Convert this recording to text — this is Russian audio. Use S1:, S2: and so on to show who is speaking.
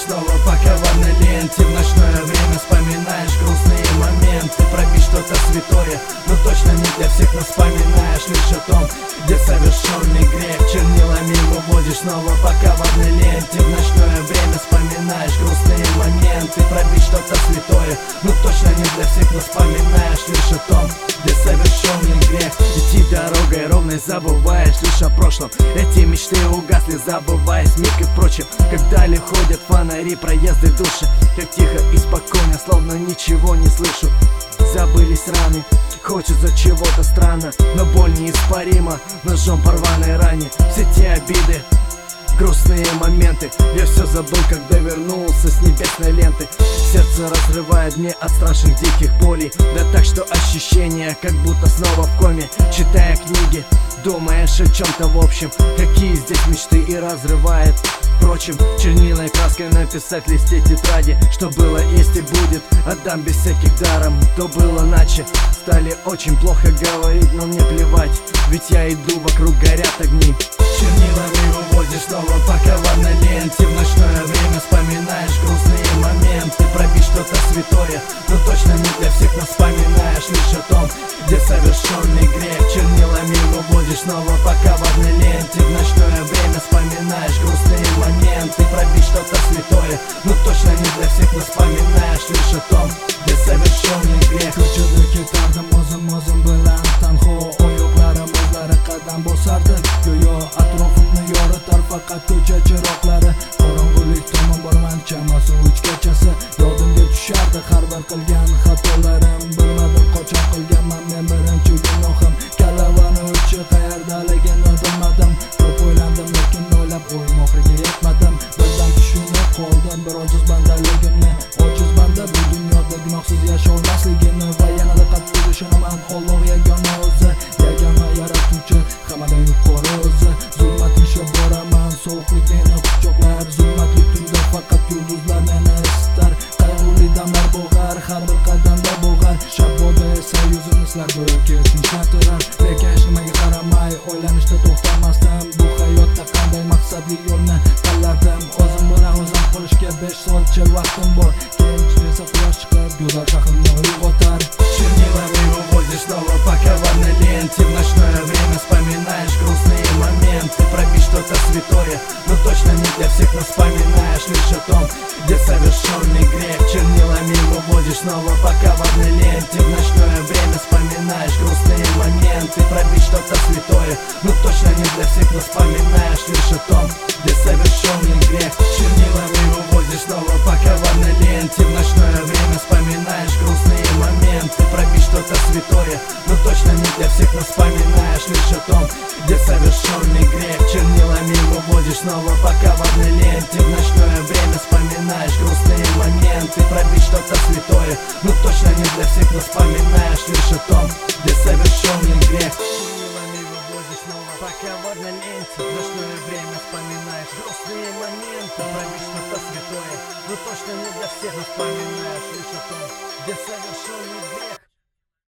S1: снова по коварной ленте. В ночное время вспоминаешь грустные моменты. Пробить что-то святое, но точно не для всех, но вспоминаешь лишь о том, где совершенный грех. Чернилами выводишь снова по коварной ленте. В ночное время вспоминаешь грустные моменты. Пробить что-то святое, но точно не для всех, но вспоминаешь лишь о том, где совершенный грех. Идти дорогой ровной, забываешь лишь о прошлом. Эти мечты угасли, забываясь миг и прочим. Как вдали ходят фонари, проезды души, как тихо и спокойно, словно ничего не слышу. Забылись раны, хочется чего-то странно, но боль неиспарима, ножом по рваной ране. Все те обиды, грустные моменты, я все забыл, когда вернулся с небесной ленты. Сердце разрывает мне от страшных диких болей, да так, что ощущение, как будто снова в коме. Читая книги, думаешь о чем-то в общем, какие здесь мечты, и разрывает. Впрочем, чернилой краской написать в листе тетради: что было, есть и будет, отдам без всяких даром. То было иначе, стали очень плохо говорить, но мне плевать, ведь я иду, вокруг горят огни. Чернилами уводишь снова по коварной ленте. В ночное время вспоминаешь грустные моменты. Пробить что-то святое, но точно не для всех, но вспоминаешь лишь о том, где совершенный грех. Чернилами выводишь снова по коварной ленте. В ночное время вспоминаешь грустные моменты. Пробить что-то святое, но точно не для всех, но вспоминаешь лишь о том, где совершенный грех.
S2: Ko'chada ketardim o'zim bilan tanho, oyoqlarim o'zlari qadam bosardi. Go'yo atrofimni yoritar faqat ko'cha chiroqlari. Qorong'ulik tomon borman chamasi 3 kechasi. Yodimga tushardi har bir qilgan xatolarim. Bilmadim qachon qilganman men birinchi gunohim. Kalavani uchi qayerdaligini bilmadim. Ko'p o'ylandim lekin o'ylab o'yim oxiriga yetmadim. Birdan tushunib qoldim bir ojiz bandaligimni. Ojiz banda bu dunyoda gunohsiz yasholmasligini va yanada qattiq ishonaman Alloh yagona o'zi, yagona yaratuvchi, hammadan yuqori o'zi. Zulmat ishib boraman, sovuqlik meni quchoqlar. Zulmatli tunda faqat yulduzlar meni isitar. Qayg'uli damlar bo'g'ar, har bir qadamda bo'g'ar. Shaboda esa yuzimni silar, go'yoki tinchlantirar. Lekin hech nimaga qaramay o'ylanishda to'xtamasdim. Bu hayotda qanday maqsadli yo'lni tanlardim. O'zim bilan o'zim qolishga 5 soatcha vaqtim bor. Keyin esa quyosh chiqib go'zal shahrimni uyg'otar.
S1: Чернилами уводишь снова по коварной ленте. В ночное время вспоминаешь грустные моменты. Пробить что-то святое, но точно не для всех, но вспоминаешь лишь о том, где совершенный грех. Чернилами выводишь снова по коварной ленте. В ночное время вспоминаешь грустные моменты. Пробить что-то святое, но точно не для всех, но вспоминаешь лишь о том, где совершенный грех. Чернилами выводишь снова по коварной ленте. В ночное время вспоминаешь грустные моменты. Пробить что-то святое, но точно не для всех, но вспоминаешь лишь о том, где совершенный грех. Чернилами выводишь снова по коварной ленте. В ночное время вспоминаешь грустные моменты. Пробить что-то святое, но точно не для всех, но вспоминаешь лишь о том, где совершенный грех. Чернилами выводишь снова по коварной ленте. В ночное время вспоминаешь грустные моменты. Пробить что-то святое, но точно не для всех, но вспоминаешь лишь о том, где совершенный грех.